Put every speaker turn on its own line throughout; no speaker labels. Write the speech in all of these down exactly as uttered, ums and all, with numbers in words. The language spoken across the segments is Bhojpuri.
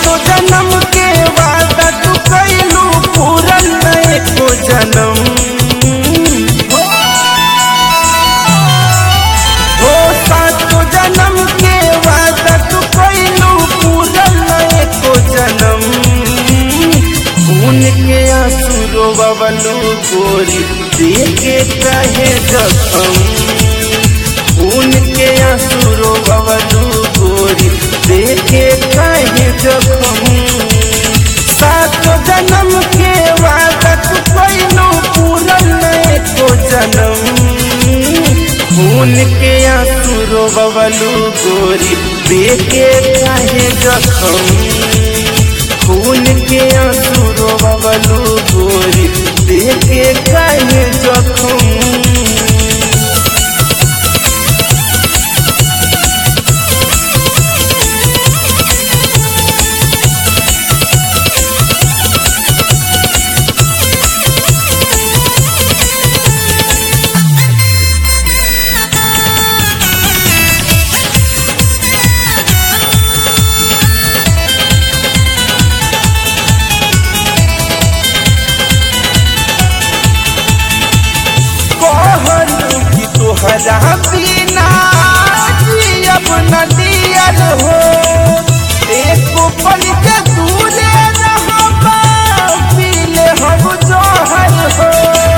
सातो जन्म के वादा तू कैलू पूरन एको जन्म। हो सातो जन्म के वादा तू कैलू पूरन एको जन्म। खून के आंसू रोवलू गोरी देके कहे जखम। खून के आंसू रोवलू गोरी देके कहे जखम। सातो जन्म के वादा तू कैलू पूरन एको जन्म। खून के आंसू रोवलू गोरी देके कहे जखम। खून के आंसू रोवलू गोरी देके कहे जखम। तोहरा बिना जियब न दियल हो। एको पल के दूरे रहबा पीले हम जोहर हो।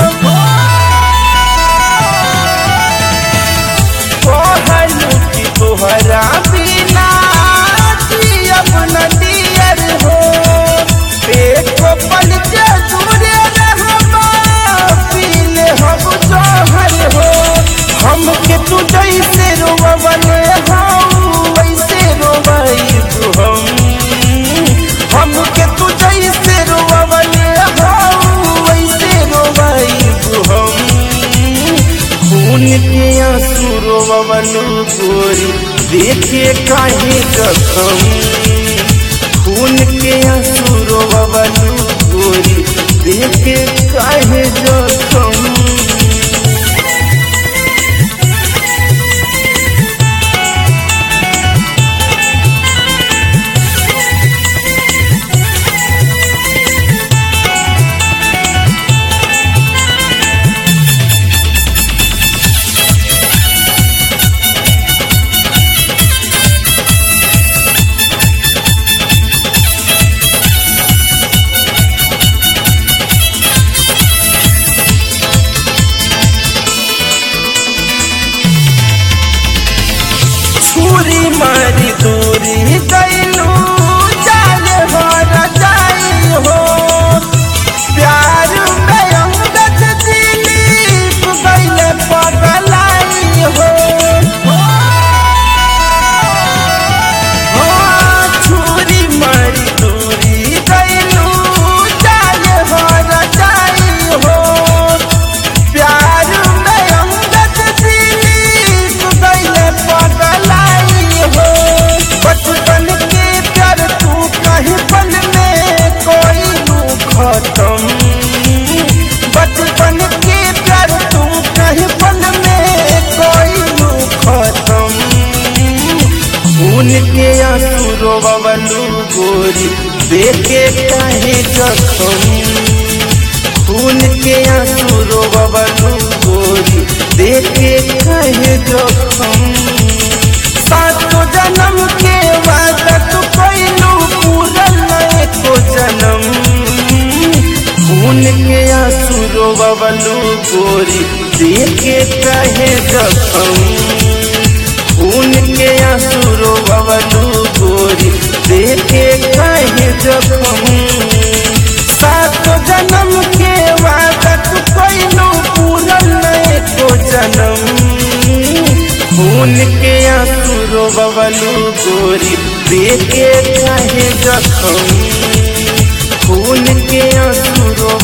कहलू कि तोहरा बिना जियब न दियल हो। एको पल के दूरे रहबा पीले हम जोहर हो। हमके तू जैसे रोवले हाउ वैसे रोवैबू हम। हमके तू जैसे रोवले हाउ वैसे रोवैबू हम। खून के आंसू रोवलू गोरी देखे काहे जखम। खून के आंसू रोवलू गोरी देखे काहे जखम। छुरी मारी दूरी गैलू जान भर जाई हो। प्यार में अंगद दिलीप गैले पगलाई हो। छुरी मारी दूरी गैलू जान भर जाई हो। प्यार में अंगद दिलीप गैले पगलाई हो। बचपन के प्यार तू कहीं पल में कोई लू खत्म। बचपन के प्यार तू कहीं पल में कोई लू खत्म। खून के आंसू रोवलू गोरी देके काहे जखम। खून के आंसू रोवलू गोरी देके काहे जखम। सातो जन्म के वादा तू कैलू पूरन एको जन्म। खून के आंसू रोवलू गोरी देके काहे जखम। खून के आंसू रोवलू गोरी देके काहे जखम। सातो जन्म के वादा तू कैलू पूरन एको जन्म। खून के आंसू रोवलू गोरी देके काहे जखम। खून के आंसू